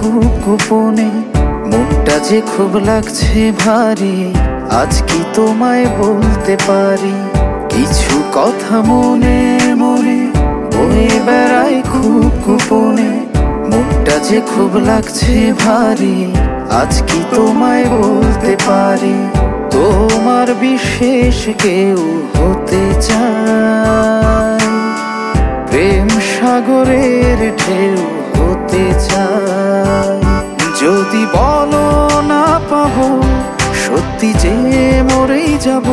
খুব গোপনে, মুখটা যে খুব লাগছে ভারী, আজ কি তোমায় বলতে পারি? কিছু কথা মনে মনে বয়ে বেড়াই খুব গোপনে, মুখটা যে খুব লাগছে ভারী, আজ কি তোমায় বলতে পারি? তোমার বিশেষ কেউ হতে চাই, প্রেম সাগরের ঢেউ হতে চাই। যদি বলো না পাবো, সত্যি যে মরেই যাব,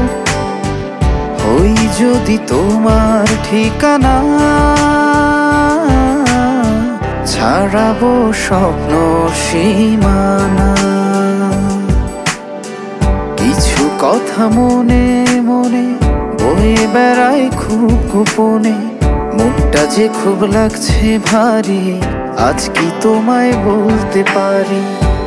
ওই যদি তোমার ঠিকানা, ছাড়াবো স্বপ্ন সীমানা। কিছু কথা মনে মনে বয়ে বেড়াই খুব গোপনে, মুখটা যে খুব লাগছে ভারী, আজ কি তোমায় বলতে পারি?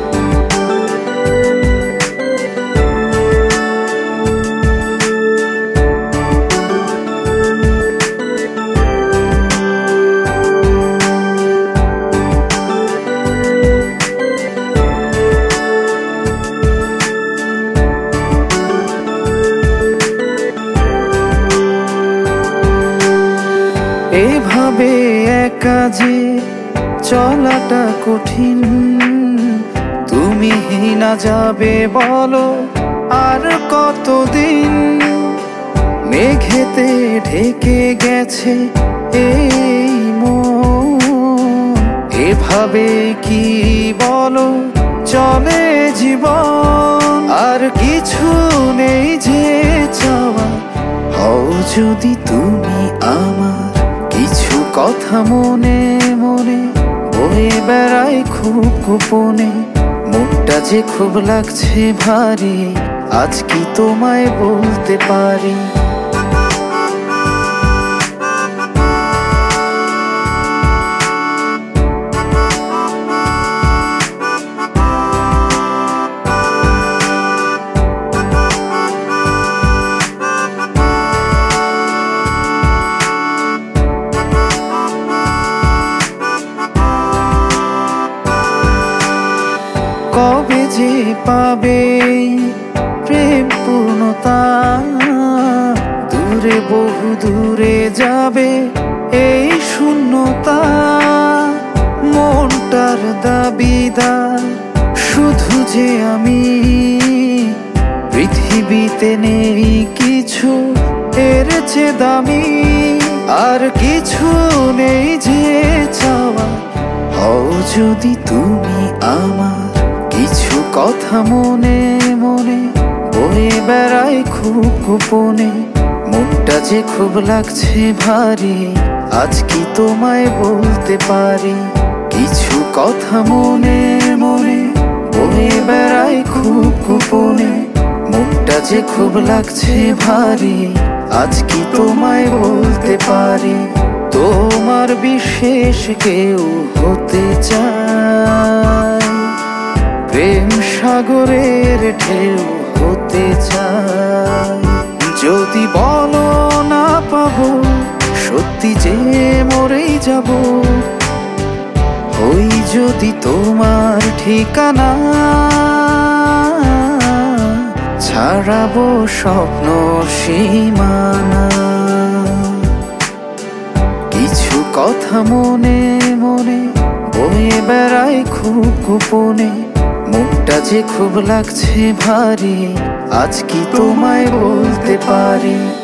এভাবে একা যে চলাটা কঠিন, তুমি না যাবে বলো আর কতদিন? মেঘেতে ঢেকে গেছে এই মন, এভাবে কি বলো চলে জীবন? আর কিছু নেই যে চাওয়া, হও যদি তুমি আমার। কিছু কথা মনে মনে বয়ে বেড়াই খুব গোপনে, মুখটা যে খুব লাগছে ভারী, আজ কি তোমায় বলতে পারি? কবে যে পাবে প্রেম পূর্ণতা, দূরে বহু দূরে যাবে এই শূন্যতা। মনটার দাবিদার শুধু যে আমি, পৃথিবীতে নেই কিছু এর চেয়ে দামি। আর কিছু নেই যে চাওয়া, হও যদি তুমি আমার। কিছু কথা মনে মনে বয়ে বেড়াই খুব গোপনে, মুখটা যে খুব লাগছে ভারী, আজ কি তোমায় বলতে পারি? কিছু কথা মনে মনে বয়ে বেড়াই খুব গোপনে, মুখটা যে খুব লাগছে ভারী, আজ কি তোমায় বলতে পারি? তোমার বিশেষ কেউ হতে চাই, প্রেম সাগরের ঢেউ হতে চাই। যদি বলো না পাবো, সত্যি যে মরেই যাব, ওই যদি তোমার ঠিকানা, ছাড়াবো স্বপ্ন সীমানা। কিছু কথা মনে মনে বয়ে বেড়াই খুব গোপনে, মুখটা যে খুব লাগছে ভারী, আজ কি তোমায় বলতে পারি?